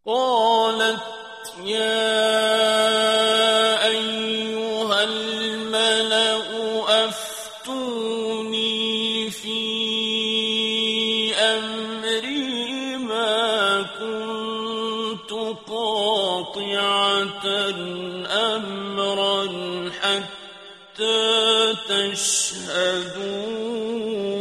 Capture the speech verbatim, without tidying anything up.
قالت يا أيها الملأ أفتوني في أمري ما كنت قاطعة أمرا حتى تشهدون